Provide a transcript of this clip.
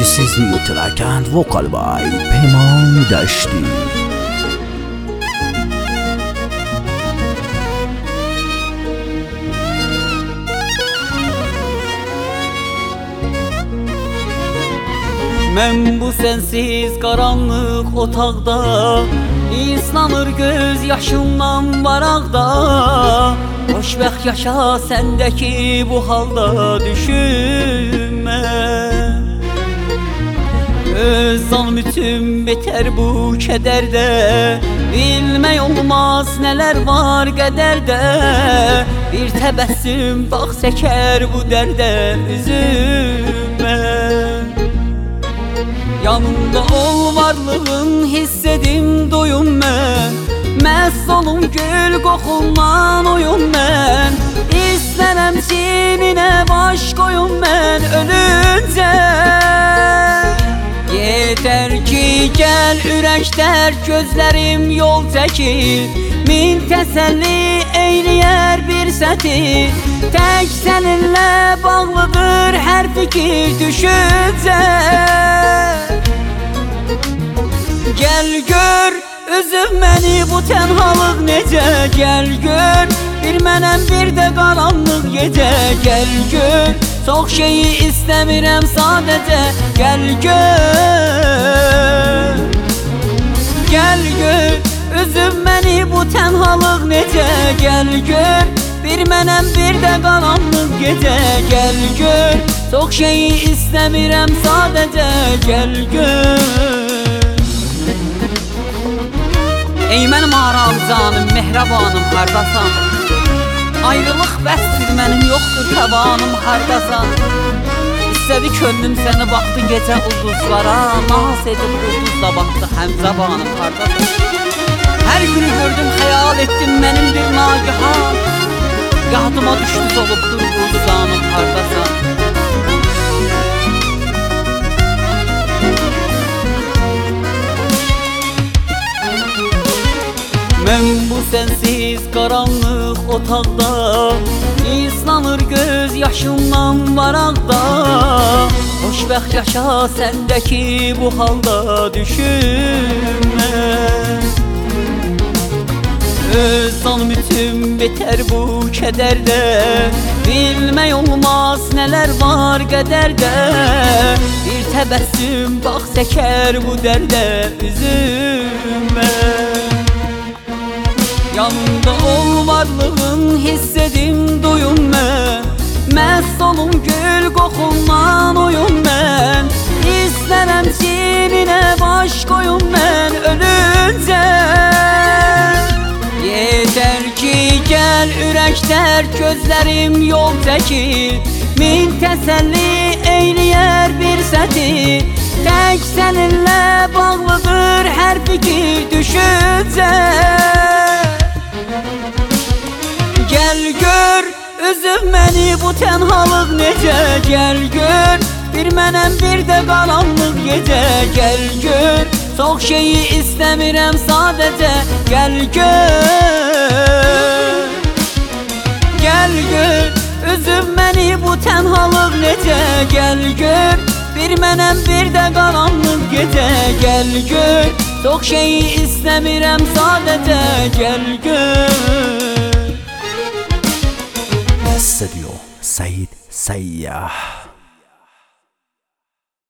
This is new track and vocal by Peyman Dashti. Mən bu sensiz qaranlıq otaqda İslanır göz yaşımdan varaqda. Xoşbəxt yaşa səndəki bu halda düşünmə. Öz zalmütüm betər bu kədərdə. Bilmək olmaz nələr var qədərdə. Bir təbəssüm bax çəkər bu dərdə. Üzülmə. Yanımda ol varlığın hiss edim doyum mən. Məst olum gül qoxundan oyum mən. İstənəm çininə baş qoyum mən ölüncə. Yeter ki gəl ürəklər gözlərim yol çəkir. Min təsəlli eyləyər bir sətir. Tək səninlə bağlıdır hər fikir düşüncə. Gəl gör üzüm məni bu tənhalıq necə. Gəl gör bir mənəm bir də qaranlıq gecə. Gəl gör çox şeyi istəmirəm sadəcə. Gəl gör. Gəl gör üzüm məni bu tənhalıq necə. Gəl gör bir mənəm bir də qaranlıq gecə. Gəl gör çox şeyi istəmirəm sadəcə. Gəl gör. Ey mənim aram canım, mehrabanım, hardasan? Ayrılıq bəsdir mənim, yoxdur təvanım, hardasan? İstədi könlüm səni baxdı gecə ulduzlara. Naz edib ulduzla baxdı həmzabanım, hardasan? Hər günü gördüm, xəyal etdim mənimdir nagihan. Yadıma düşdü solubdur bu zanım, hardasan? Mən bu sensiz qaranlıq otaqda İslanır göz yaşımdan varaqda. Xoşbəxt yaşa səndəki bu halda düşünmə. Öz zalmütüm betər bu kədərdə. Bilmək olmaz nələr var qədərdə. Bir təbəssüm bax çəkər bu dərdə. Üzülmə. Yanımda ol varlığın hiss edim doyum mən. Məst olum gül qoxundan oyum mən. İstənəm çininə baş qoyum mən ölüncə. Yeter ki gəl ürəklər gözlərim yol çəkir. Min təsəlli eyləyər bir sətir. Tək səninlə bağlıdır hər fikir düşüncə. Gəl gör üzüm məni bu tənhalıq necə. Gəl gör bir mənəm bir də qaranlıq gecə. Gəl gör çox şeyi istəmirəm sadəcə. Gəl gör. Gəl gör üzüm məni bu tənhalıq necə. Gəl gör bir mənəm bir də qaranlıq gecə. Gəl gör çox şeyi istəmirəm sadəcə. Gəl gör. استديو سيد سياح.